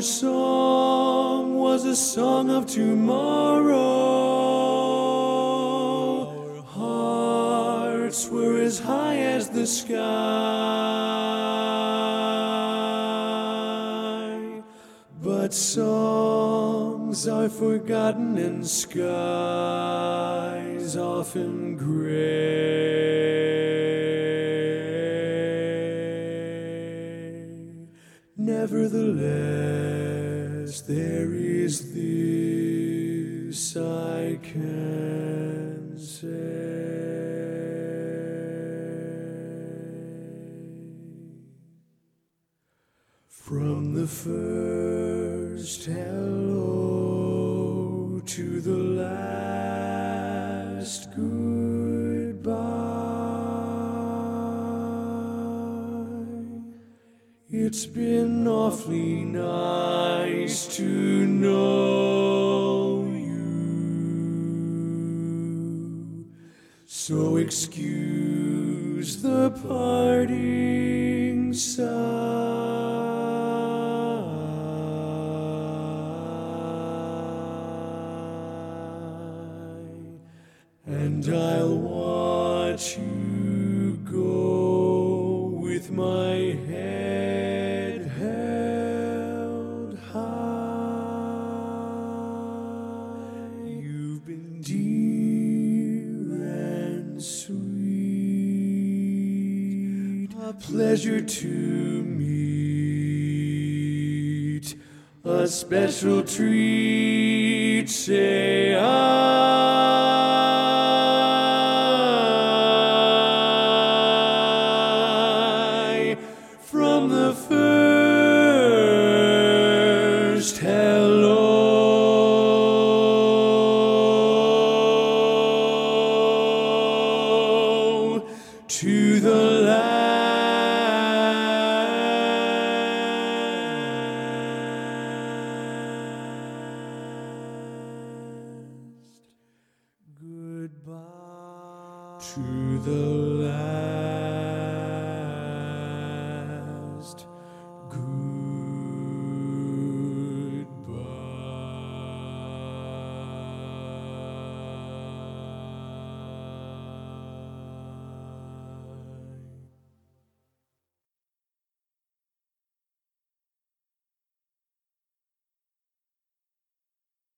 song was a song of tomorrow. Our hearts were as high as the sky. But songs are forgotten and skies often gray. Nevertheless, there is this I can say. From the first hello to the last goodbye, it's been awfully nice to know you. So excuse the parting sigh, and I'll watch you go with my head held high. You've been dear and sweet, a pleasure to meet, a special treat, say I. From the first hello to the last goodbye, to the last